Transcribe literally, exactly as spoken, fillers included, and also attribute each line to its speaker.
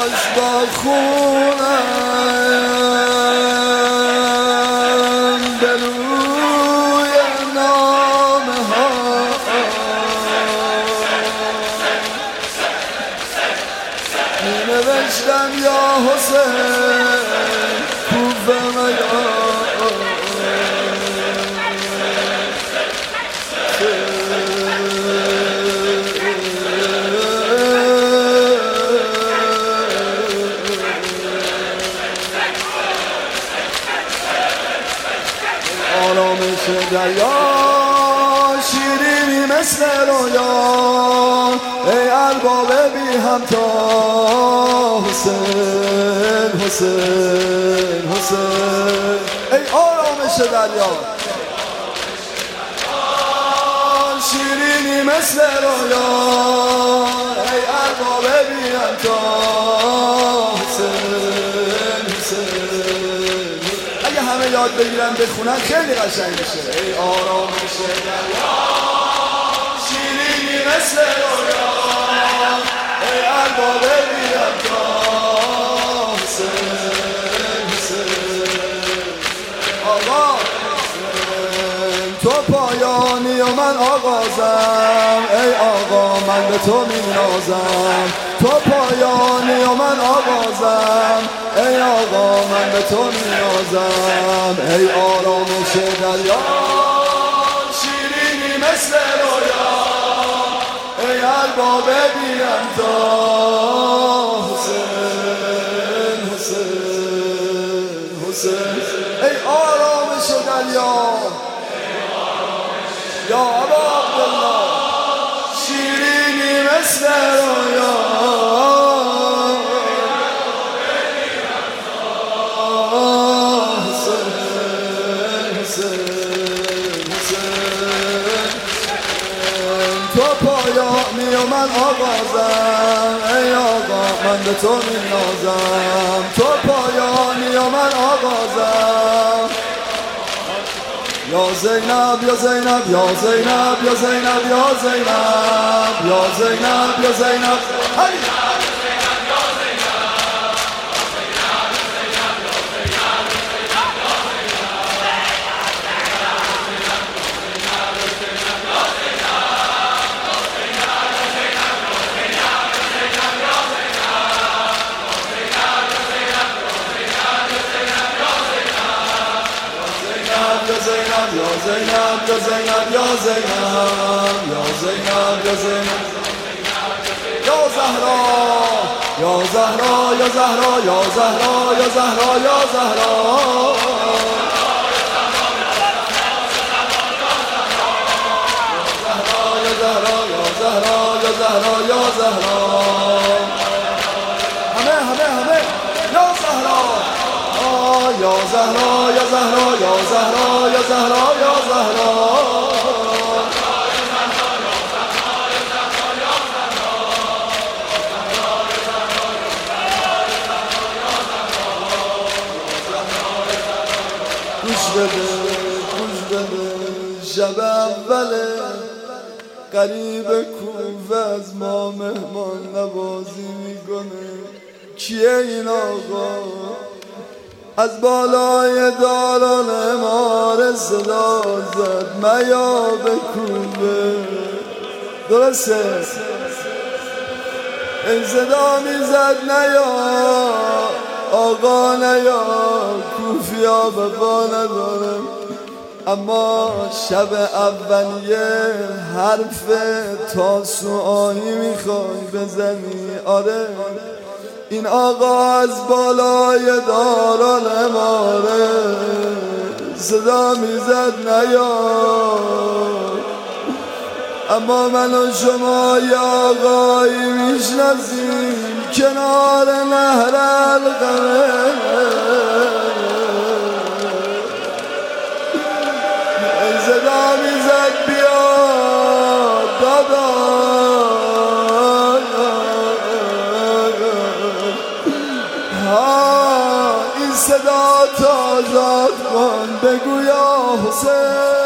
Speaker 1: کاش با خونم به روی نامه ها می نوشتم یا حسین کوفه میا آرامش دریا شیرینی مثل رویا ای ارباب بی همتا حسین حسین حسین ای آرامش دریا شیرینی مثل رویا ای ارباب بی همتا حسین حسین اگه همه یاد بگیرن بخونن خیلی قشنگ میشه ای آرامش دریا شیرینی مثل رویا ای ارباب بی همتا حسین حسین آقا تو پایانی و من آغازم ای آقا من به تو می نازم تو پایانی و من آغازم ای آقا من به تو می نازم ای آرامش دریا شیرینی مثل رویا ای ارباب بی همتا حسین حسین حسین ای آرامش دریا یا ابا عبدالله شیرینی مثل رویا حسین حسین حسین تو پایانی و من آغازم ای آقا من به تو می نازم تو پایانی و من آغازم یا زینب یا زینب یا زینب یا زینب یا زینب یا زینب یا زینب هی یا زینب یا زینب یا زینب یا زینب یا زینب یا زهرا یا زهرا یا زهرا یا زهرا یا زهرا یا زهرا یا زهرا یا زهرا یا زهرا یا زهرا همه همه همه یا زهرا یا زهرا یا زهرا یا زهرا یا زهرا یا زهرا گوش بده گوش بده شب اوله قریب کوفه از ما مهمان نوازی میکنه کیه این آقا از بالای دالان اماره صدا زد میا به کوفه درسته این صدا میزد نیا آقا نیا کوفیا وفا ندارم اما شب اولیه حرف تاسوعایی میخوای بزنی آره این آقا از بالای دارالعماره صدا میزد نیا اما من و شما یا آقایی میشناسیم کنار نهر القمه صدا میزد بیا دادا ها این صدا تا آزاد کن بگو یا حسین